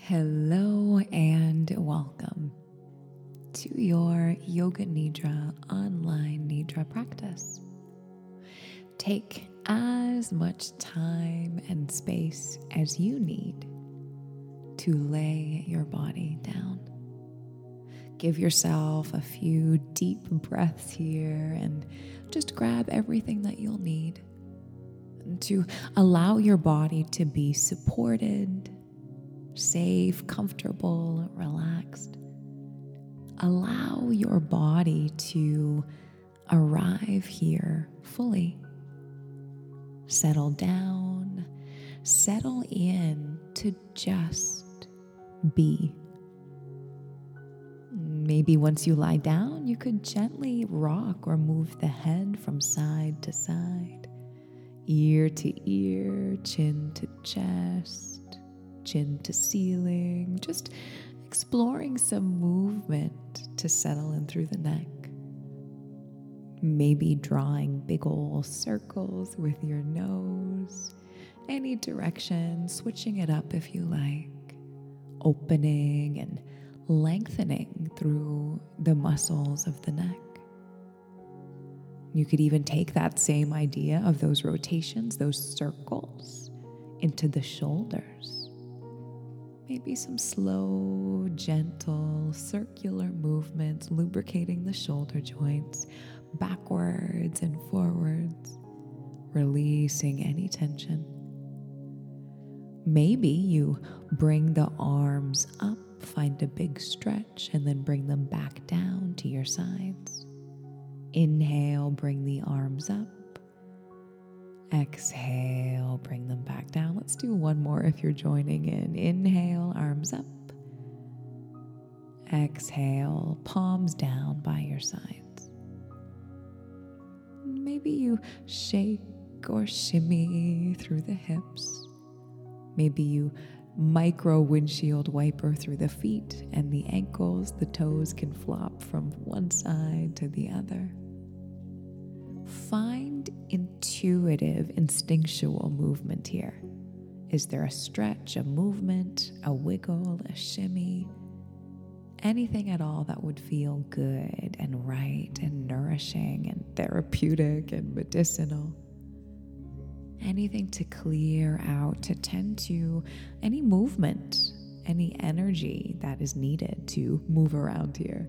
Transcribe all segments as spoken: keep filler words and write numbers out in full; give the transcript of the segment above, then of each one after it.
Hello and welcome to your Yoga Nidra online Nidra practice. Take as much time and space as you need to lay your body down. Give yourself a few deep breaths here and just grab everything that you'll need to allow your body to be supported, safe, comfortable, relaxed. Allow your body to arrive here fully. Settle down, settle in to just be. Maybe once you lie down, you could gently rock or move the head from side to side, ear to ear, chin to chest, chin to ceiling, just exploring some movement to settle in through the neck. Maybe drawing big old circles with your nose, any direction, switching it up if you like, opening and lengthening through the muscles of the neck. You could even take that same idea of those rotations, those circles, into the shoulders. Maybe some slow, gentle, circular movements, lubricating the shoulder joints, backwards and forwards, releasing any tension. Maybe you bring the arms up, find a big stretch, and then bring them back down to your sides. Inhale, bring the arms up. Exhale, bring them back down. Let's do one more if you're joining in. Inhale, arms up. Exhale, palms down by your sides. Maybe you shake or shimmy through the hips. Maybe you micro windshield wiper through the feet and the ankles. The toes can flop from one side to the other. Find intuitive, instinctual movement here. Is there a stretch, a movement, a wiggle, a shimmy? Anything at all that would feel good and right and nourishing and therapeutic and medicinal. Anything to clear out, to tend to any movement, any energy that is needed to move around here.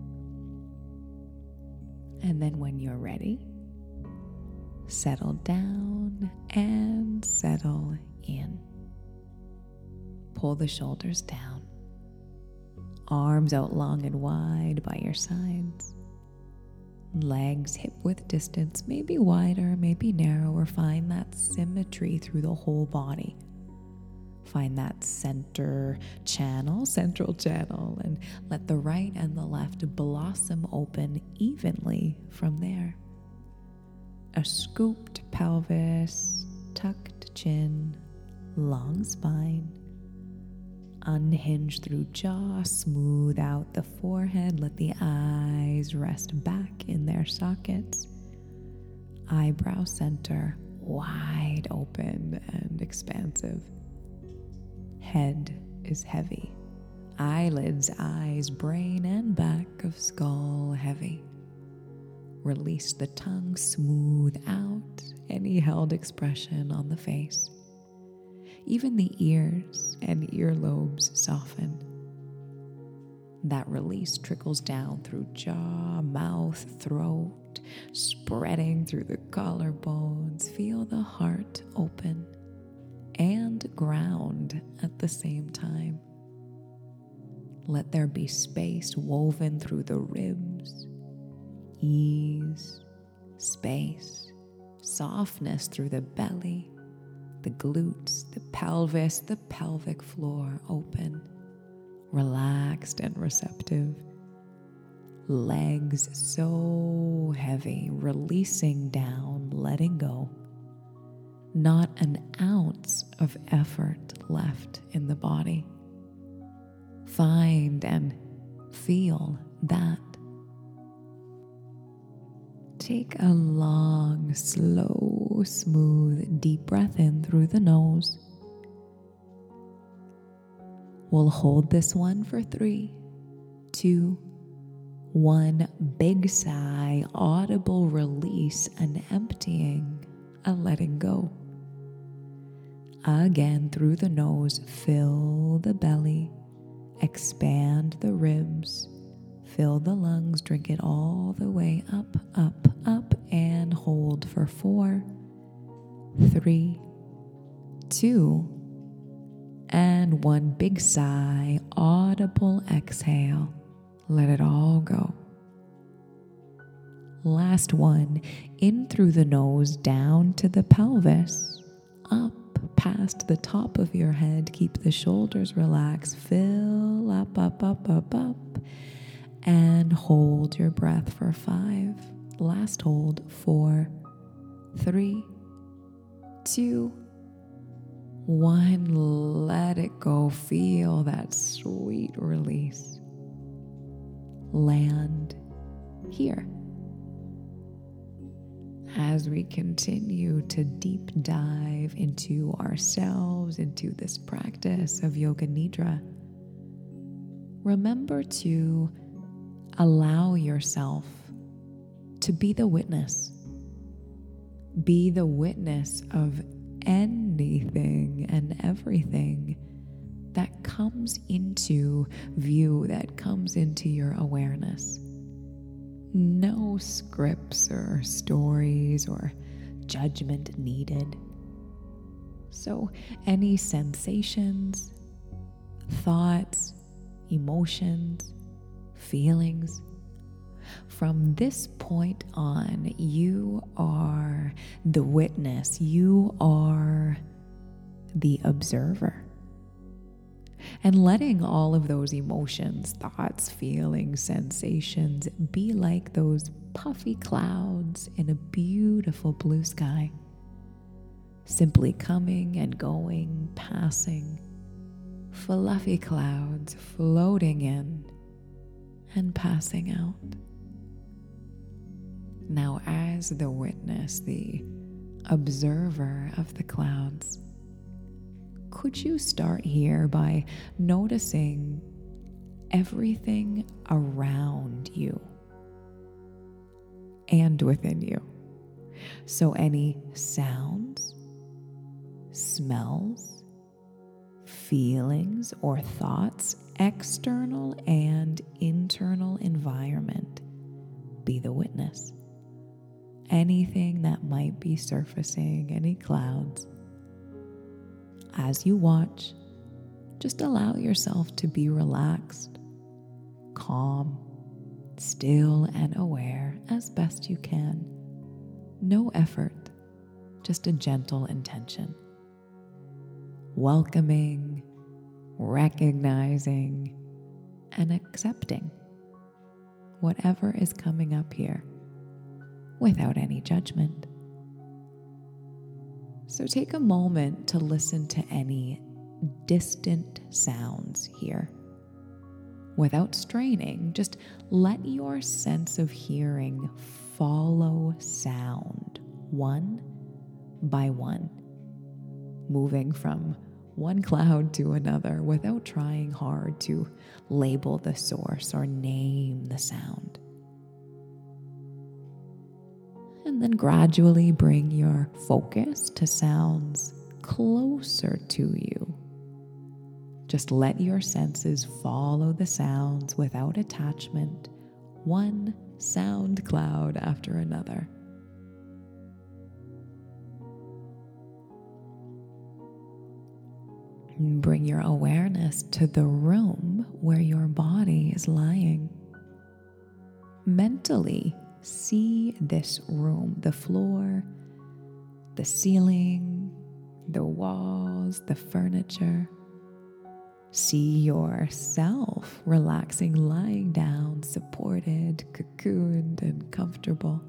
And then when you're ready, settle down and settle in. Pull the shoulders down. Arms out long and wide by your sides. Legs hip width distance, maybe wider, maybe narrower. Find that symmetry through the whole body. Find that center channel, central channel, and let the right and the left blossom open evenly from there. A scooped pelvis, tucked chin, long spine. Unhinge through jaw, smooth out the forehead. Let the eyes rest back in their sockets. Eyebrow center, wide open and expansive. Head is heavy. Eyelids, eyes, brain, and back of skull heavy. Release the tongue, smooth out any held expression on the face. Even the ears and earlobes soften. That release trickles down through jaw, mouth, throat, spreading through the collarbones. Feel the heart open and ground at the same time. Let there be space woven through the ribs. Ease, space, softness through the belly, the glutes, the pelvis, the pelvic floor open, relaxed and receptive. Legs so heavy, releasing down, letting go. Not an ounce of effort left in the body. Find and feel that. Take a long, slow, smooth, deep breath in through the nose. We'll hold this one for three, two, one. Big sigh, audible release, an emptying, a letting go. Again, through the nose, fill the belly, expand the ribs, fill the lungs, drink it all the way up, up, up, and hold for four, three, two, and one. Big sigh, audible exhale. Let it all go. Last one, in through the nose, down to the pelvis, up past the top of your head. Keep the shoulders relaxed. Fill up, up, up, up, up, and hold your breath for five. Last hold, four, three, two, one. Let it go. Feel that sweet release. Land here. As we continue to deep dive into ourselves, into this practice of Yoga Nidra, remember to allow yourself to be the witness. Be the witness of anything and everything that comes into view, that comes into your awareness. No scripts or stories or judgment needed. So any sensations, thoughts, emotions, feelings, from this point on, you are the witness. You are the observer. And letting all of those emotions, thoughts, feelings, sensations be like those puffy clouds in a beautiful blue sky, simply coming and going, passing, fluffy clouds floating in and passing out. Now, as the witness, the observer of the clouds, could you start here by noticing everything around you and within you? So any sounds, smells, feelings, or thoughts, external and internal environment, be the witness. Anything that might be surfacing, any clouds. As you watch, just allow yourself to be relaxed, calm, still and aware as best you can. No effort, just a gentle intention. Welcoming, recognizing, and accepting whatever is coming up here without any judgment. So take a moment to listen to any distant sounds here. Without straining, just let your sense of hearing follow sound one by one, moving from one cloud to another without trying hard to label the source or name the sound. And then gradually bring your focus to sounds closer to you. Just let your senses follow the sounds without attachment, one sound cloud after another. Bring your awareness to the room where your body is lying. Mentally, see this room, the floor, the ceiling, the walls, the furniture. See yourself relaxing, lying down, supported, cocooned, and comfortable.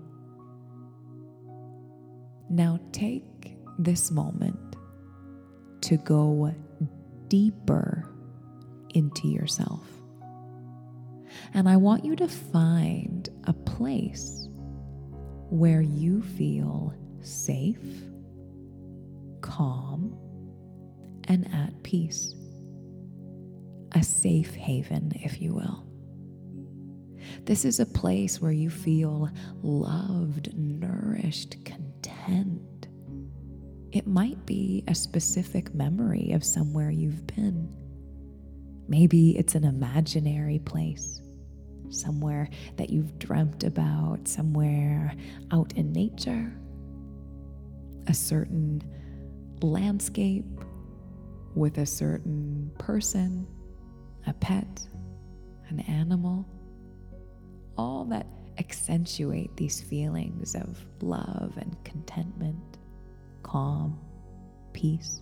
Now take this moment to go deeper into yourself. And I want you to find a place where you feel safe, calm, and at peace. a safe haven, if you will. This is a place where you feel loved, nourished, content. It might be a specific memory of somewhere you've been. Maybe it's an imaginary place, somewhere that you've dreamt about, somewhere out in nature, a certain landscape with a certain person, a pet, an animal, all that accentuate these feelings of love and contentment, calm, peace.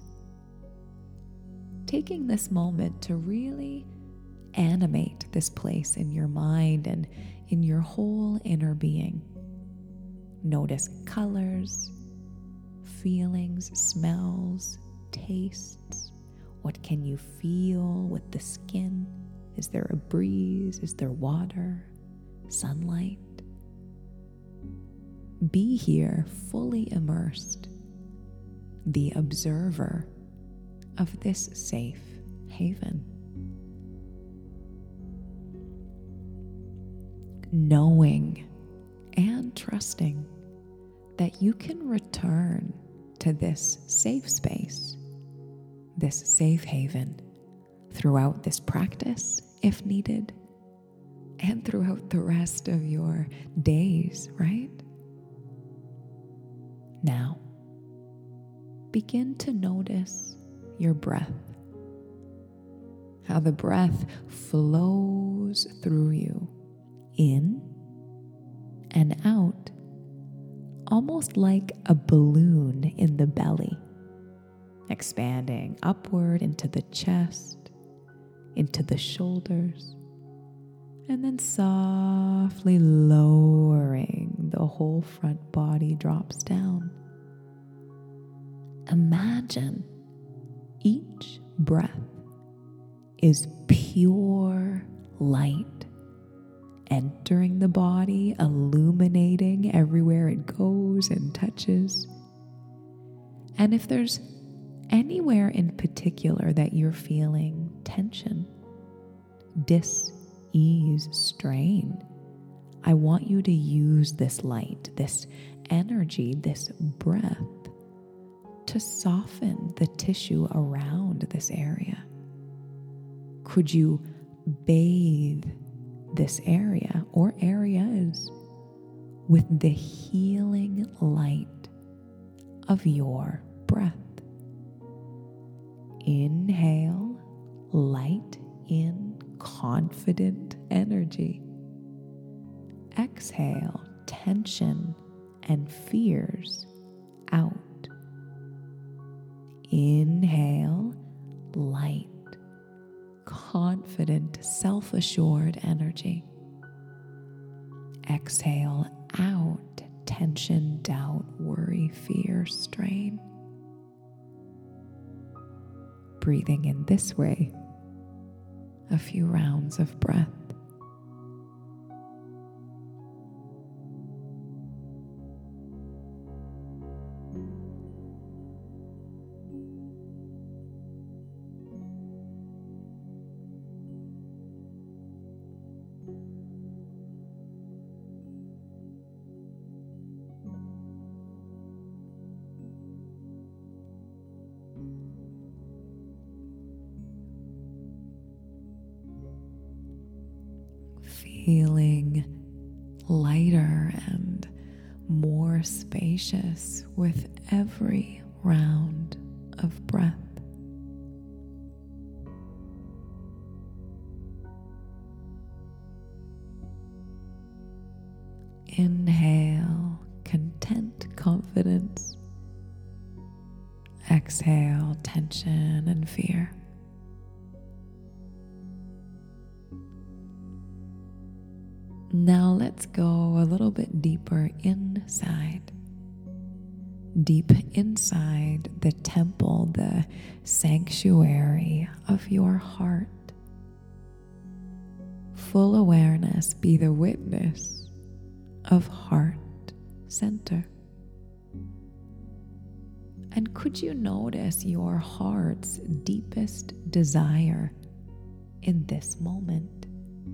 Taking this moment to really animate this place in your mind and in your whole inner being. Notice colors, feelings, smells, tastes. What can you feel with the skin? Is there a breeze? Is there water? Sunlight? Be here fully immersed, the observer of this safe haven. Knowing and trusting that you can return to this safe space, this safe haven, throughout this practice, if needed, and throughout the rest of your days, right? Now, begin to notice your breath, how the breath flows through you, in and out, almost like a balloon in the belly, expanding upward into the chest, into the shoulders, and then softly lowering, the whole front body drops down. Imagine each breath is pure light entering the body, illuminating everywhere it goes and touches. And if there's anywhere in particular that you're feeling tension, dis-ease, strain, I want you to use this light, this energy, this breath to soften the tissue around this area. Could you bathe this area or areas with the healing light of your breath? Inhale, light in, confident energy. Exhale, tension and fears out. Inhale, light, confident, self-assured energy. Exhale out, tension, doubt, worry, fear, strain. Breathing in this way, a few rounds of breath. Feeling lighter and more spacious with every round of breath. Inhale, content, confidence. Exhale, tension and fear. Now let's go a little bit deeper inside. Deep inside the temple, the sanctuary of your heart. Full awareness, be the witness of heart center. And could you notice your heart's deepest desire in this moment.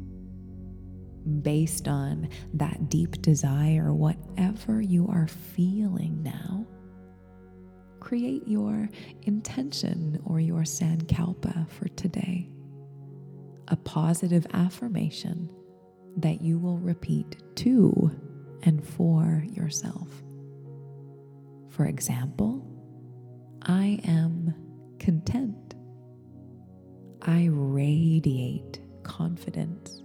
Based on that deep desire, whatever you are feeling now, create your intention or your sankalpa for today. A positive affirmation that you will repeat to and for yourself. For example, I am content. I radiate confidence.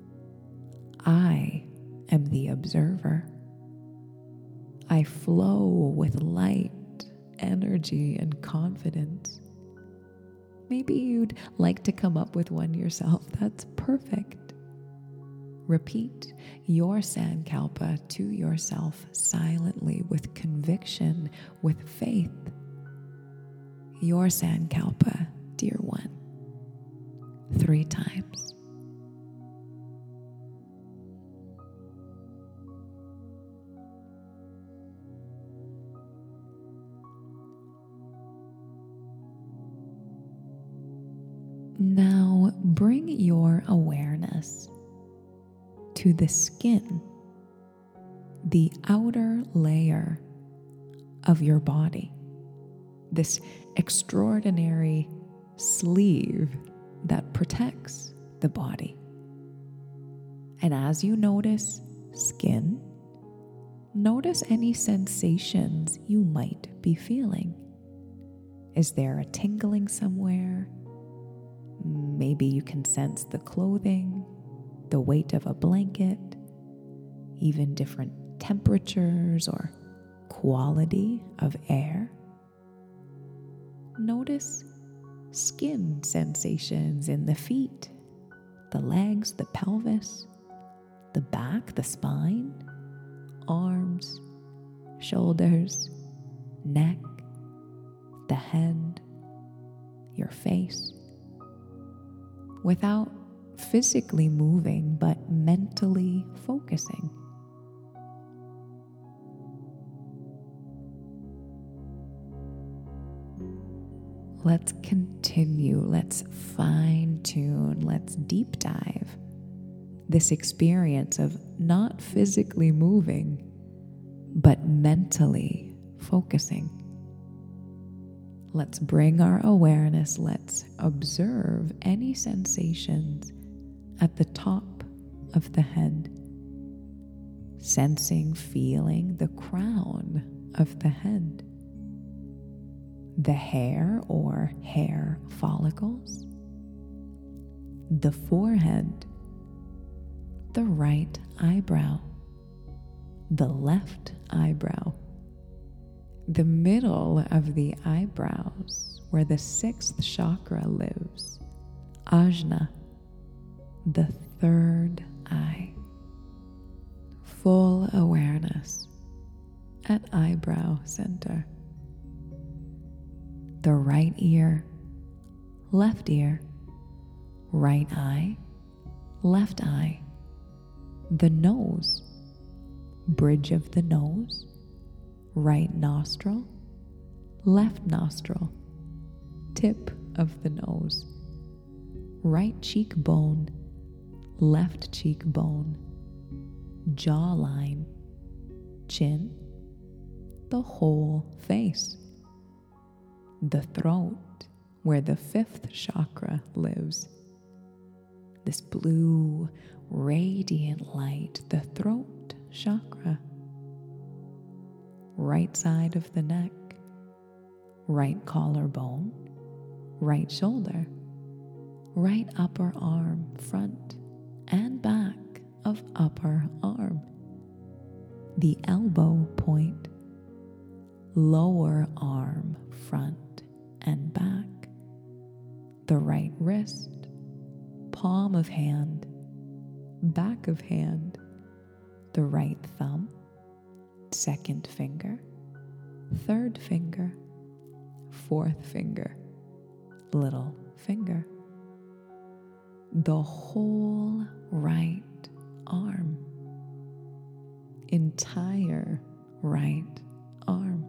I am the observer. I flow with light, energy, and confidence. Maybe you'd like to come up with one yourself. That's perfect. Repeat your sankalpa to yourself silently, with conviction, with faith. Your sankalpa, dear one, three times. Now bring your awareness to the skin, the outer layer of your body, this extraordinary sleeve that protects the body. And as you notice skin, notice any sensations you might be feeling. Is there a tingling somewhere? Maybe you can sense the clothing, the weight of a blanket, even different temperatures or quality of air. Notice skin sensations in the feet, the legs, the pelvis, the back, the spine, arms, shoulders, neck, the head, your face. Without physically moving, but mentally focusing. Let's continue. Let's fine tune. Let's deep dive this experience of not physically moving, but mentally focusing. Let's bring our awareness. Let's observe any sensations at the top of the head. Sensing, feeling the crown of the head. The hair or hair follicles. The forehead. The right eyebrow. The left eyebrow. The middle of the eyebrows, where the sixth chakra lives, Ajna, the third eye. Full awareness at eyebrow center. The right ear, left ear, right eye, left eye. The nose, bridge of the nose, right nostril, left nostril, tip of the nose, right cheekbone, left cheekbone, jawline, chin, the whole face, the throat, where the fifth chakra lives. This blue, radiant light, the throat chakra. Right side of the neck, right collarbone, right shoulder, right upper arm, front and back of upper arm, the elbow point, lower arm, front and back, the right wrist, palm of hand, back of hand, the right thumb, second finger, third finger, fourth finger, little finger, the whole right arm, entire right arm,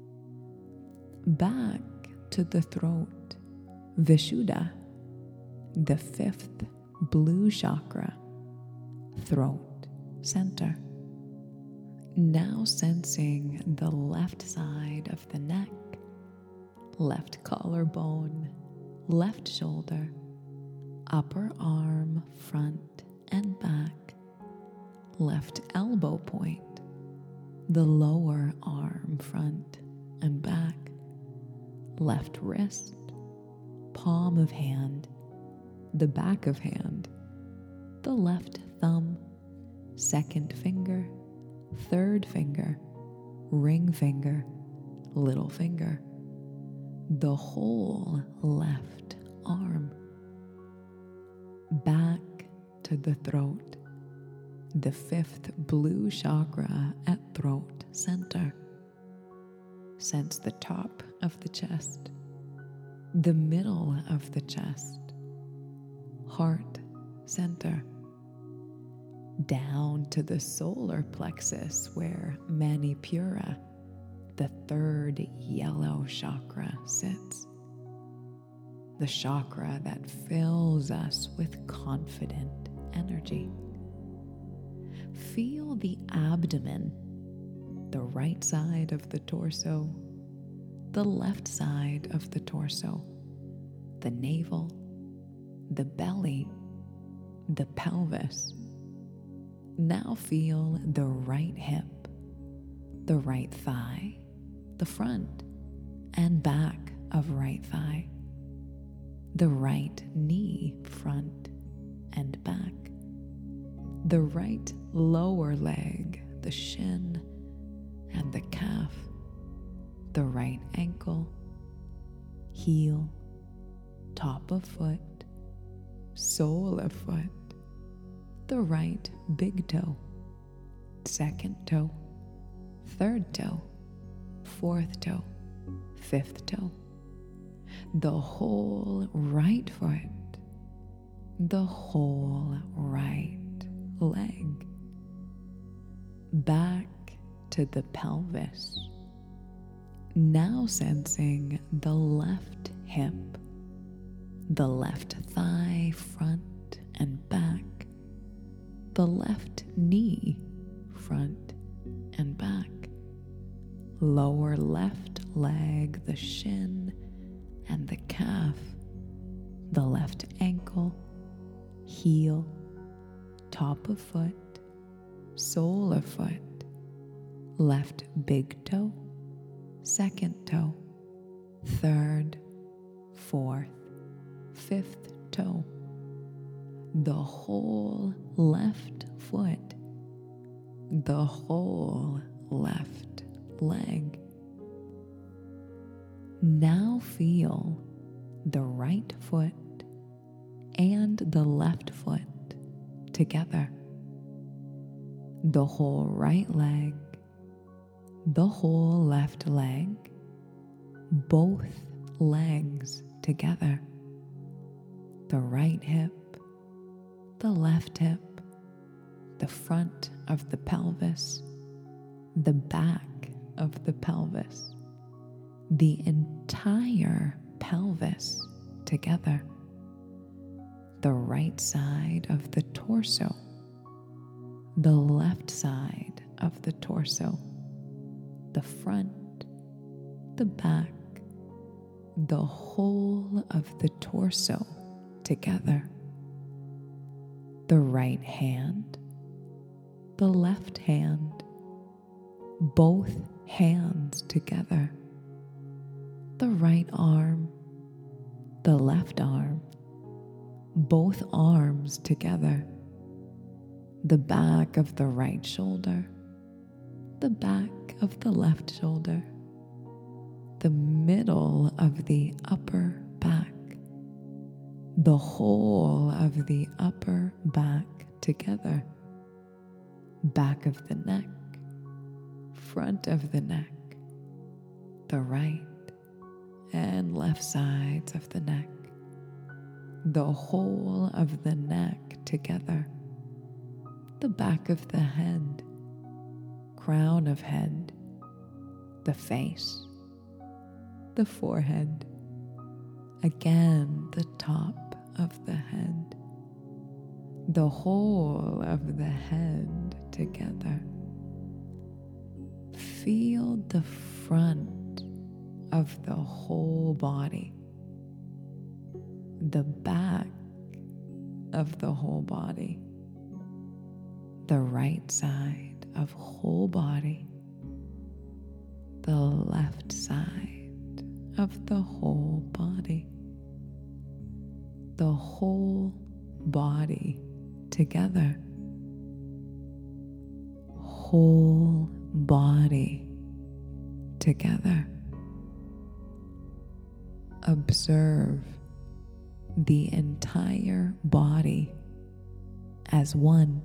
back to the throat, Vishuddha, the fifth blue chakra, throat center. Now sensing the left side of the neck, left collarbone, left shoulder, upper arm, front and back, left elbow point, the lower arm, front and back, left wrist, palm of hand, the back of hand, the left thumb, second finger, third finger, ring finger, little finger, the whole left arm, back to the throat, the fifth blue chakra at throat center. Sense the top of the chest, the middle of the chest, heart center, down to the solar plexus where Manipura, the third yellow chakra, sits. The chakra that fills us with confident energy. Feel the abdomen, the right side of the torso, the left side of the torso, the navel, the belly, the pelvis. Now feel the right hip, the right thigh, the front and back of right thigh, the right knee, front and back, the right lower leg, the shin and the calf, the right ankle, heel, top of foot, sole of foot, the right big toe, second toe, third toe, fourth toe, fifth toe, the whole right foot, the whole right leg, back to the pelvis. Now sensing the left hip, the left thigh, front and back, the left knee, front and back, lower left leg, the shin and the calf, the left ankle, heel, top of foot, sole of foot, left big toe, second toe, third, fourth, fifth toe, the whole left foot, the whole left leg. Now feel the right foot and the left foot together, the whole right leg, the whole left leg, both legs together, the right hip, the left hip, the front of the pelvis, the back of the pelvis, the entire pelvis together, the right side of the torso, the left side of the torso, the front, the back, the whole of the torso together, the right hand, the left hand, both hands together, the right arm, the left arm, both arms together, the back of the right shoulder, the back of the left shoulder, the middle of the upper back, the whole of the upper back together, back of the neck, front of the neck, the right and left sides of the neck, the whole of the neck together, the back of the head, crown of head, the face, the forehead, again the top of the head, the whole of the head together. Feel the front of the whole body, the back of the whole body, the right side of whole body, the left side of the whole body, the whole body together, whole body together. Observe the entire body as one.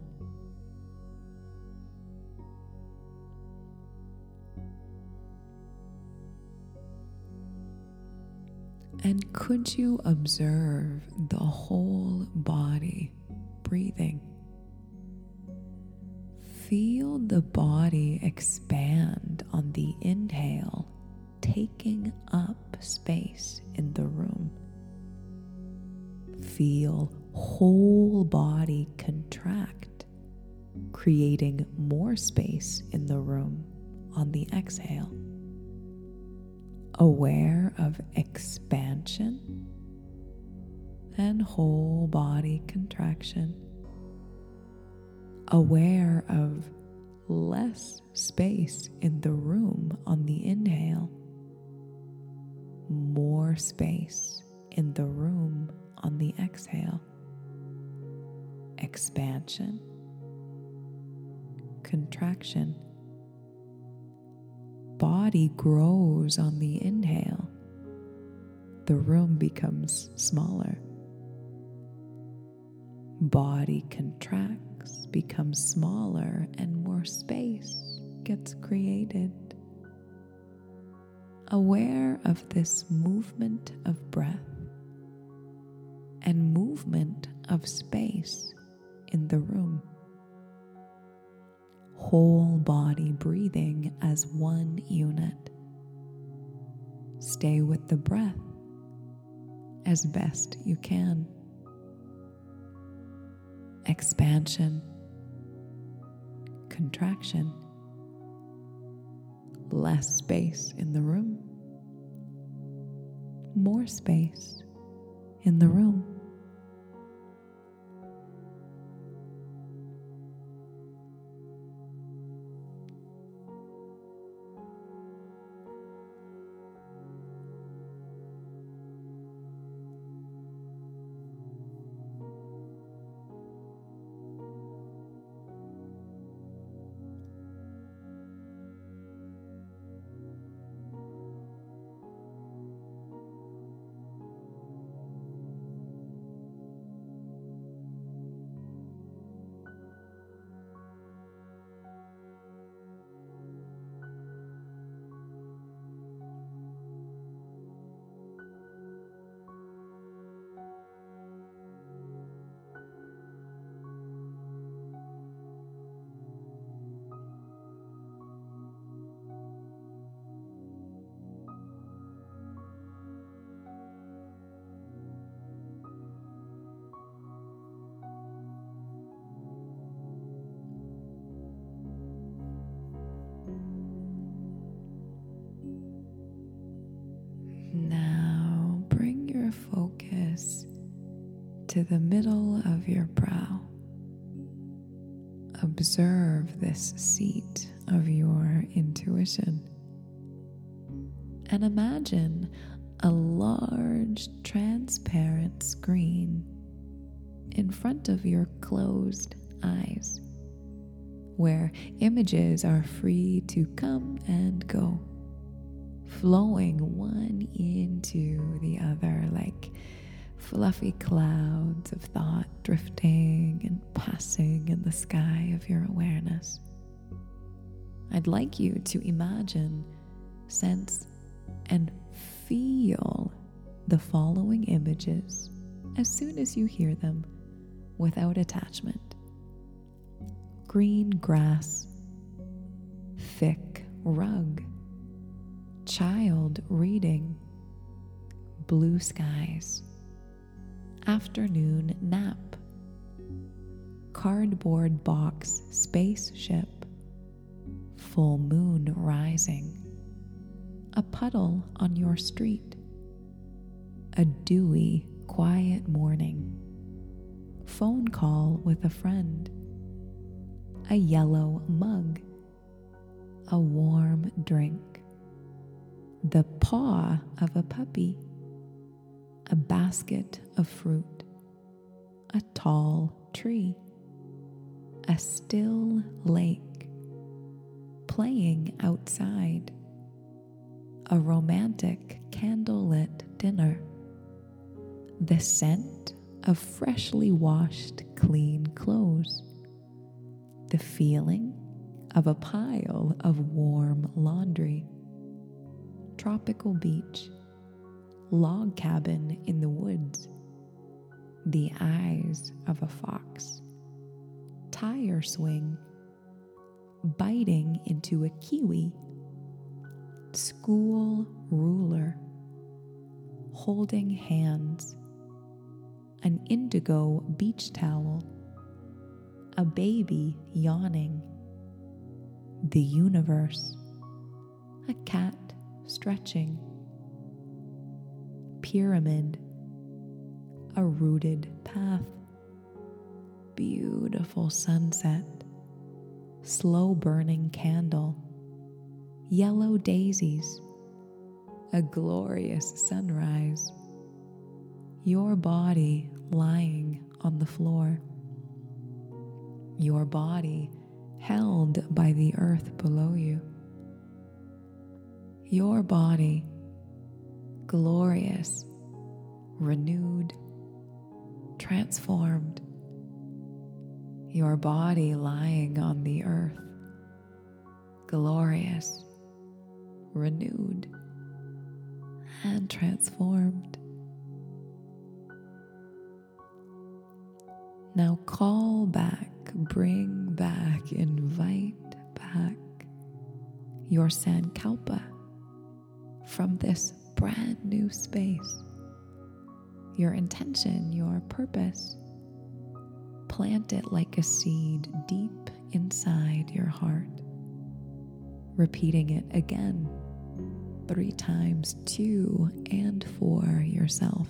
And could you observe the whole body breathing? Feel the body expand on the inhale, taking up space in the room. Feel whole body contract, creating more space in the room on the exhale. Aware of expansion and whole body contraction. Aware of less space in the room on the inhale. More space in the room on the exhale. Expansion, contraction. Body grows on the inhale. The room becomes smaller. Body contracts, becomes smaller, and more space gets created. Aware of this movement of breath and movement of space in the room. Whole body breathing as one unit. Stay with the breath as best you can. Expansion, contraction, less space in the room, more space in the room. Now bring your focus to the middle of your brow. Observe this seat of your intuition and imagine a large transparent screen in front of your closed eyes where images are free to come and go, flowing one into the other like fluffy clouds of thought drifting and passing in the sky of your awareness. I'd like you to imagine, sense, and feel the following images as soon as you hear them without attachment. Green grass, thick rug, child reading, blue skies, afternoon nap, cardboard box spaceship, full moon rising, a puddle on your street, a dewy, quiet morning, phone call with a friend, a yellow mug, a warm drink, the paw of a puppy, a basket of fruit, a tall tree, a still lake, playing outside, a romantic candlelit dinner, the scent of freshly washed clean clothes, the feeling of a pile of warm laundry, tropical beach, log cabin in the woods, the eyes of a fox, tire swing, biting into a kiwi, school ruler, holding hands, an indigo beach towel, a baby yawning, the universe, a cat stretching, pyramid, a rooted path, beautiful sunset, slow burning candle, yellow daisies, a glorious sunrise, your body lying on the floor, your body held by the earth below you, your body glorious, renewed, transformed, your body lying on the earth, glorious, renewed, and transformed. Now call back, bring back, invite back your Sankalpa from this brand new space, your intention, your purpose. Plant it like a seed deep inside your heart, repeating it again three times to and for yourself.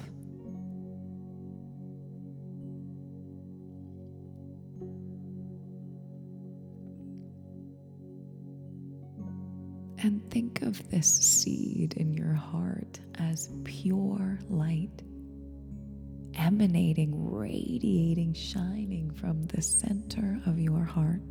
And think of this seed in your heart as pure light, emanating, radiating, shining from the center of your heart.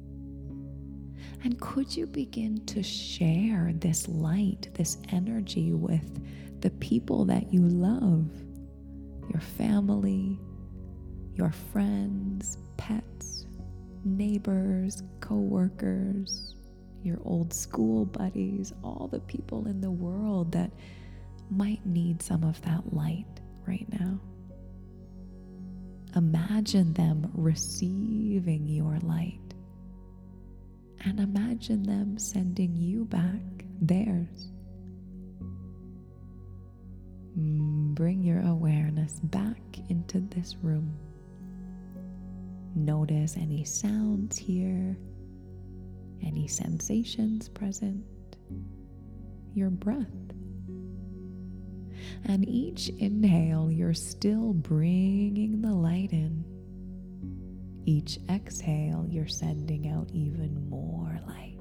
And could you begin to share this light, this energy with the people that you love, your family, your friends, pets, neighbors, co-workers, your old school buddies, all the people in the world that might need some of that light right now? Imagine them receiving your light, and imagine them sending you back theirs. Bring your awareness back into this room. Notice any sounds here, any sensations present, your breath. And each inhale, you're still bringing the light in. Each exhale, you're sending out even more light.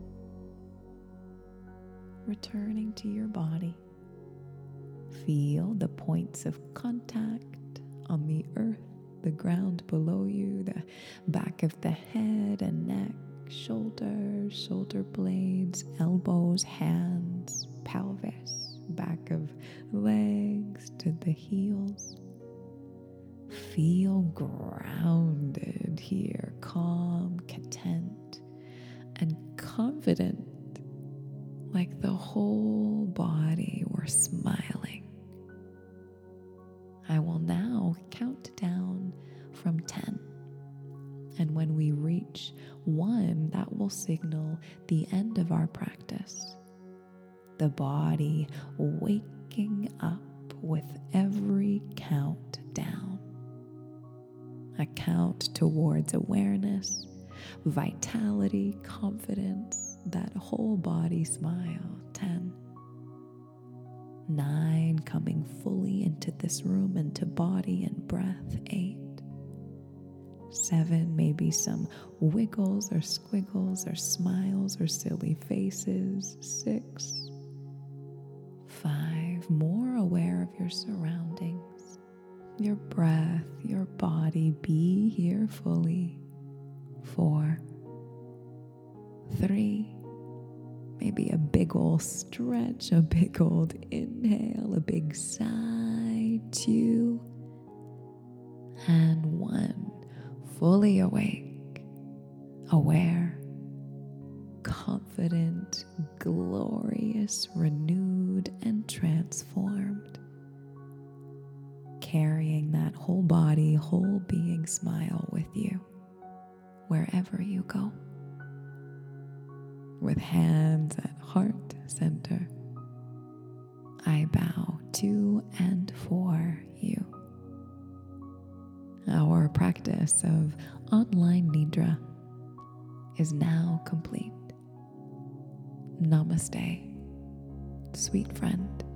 Returning to your body. Feel the points of contact on the earth, the ground below you, the back of the head and neck, shoulders, shoulder blades, elbows, hands, pelvis, back of legs to the heels. Feel grounded here, calm, content, and confident, like the whole body were smiling. I will now count down from ten. And when we reach one, that will signal the end of our practice. The body waking up with every count down. A count towards awareness, vitality, confidence, that whole body smile. Ten. Nine, coming fully into this room, into body and breath. Eight. Seven, maybe some wiggles or squiggles or smiles or silly faces. Six. Five, more aware of your surroundings, your breath, your body. Be here fully. Four. Three. Maybe a big old stretch, a big old inhale, a big sigh. Two. And one. Fully awake, aware, confident, glorious, renewed, and transformed. Carrying that whole body, whole being smile with you wherever you go. With hands at heart center, I bow to and for you. Our practice of online Nidra is now complete. Namaste, sweet friend.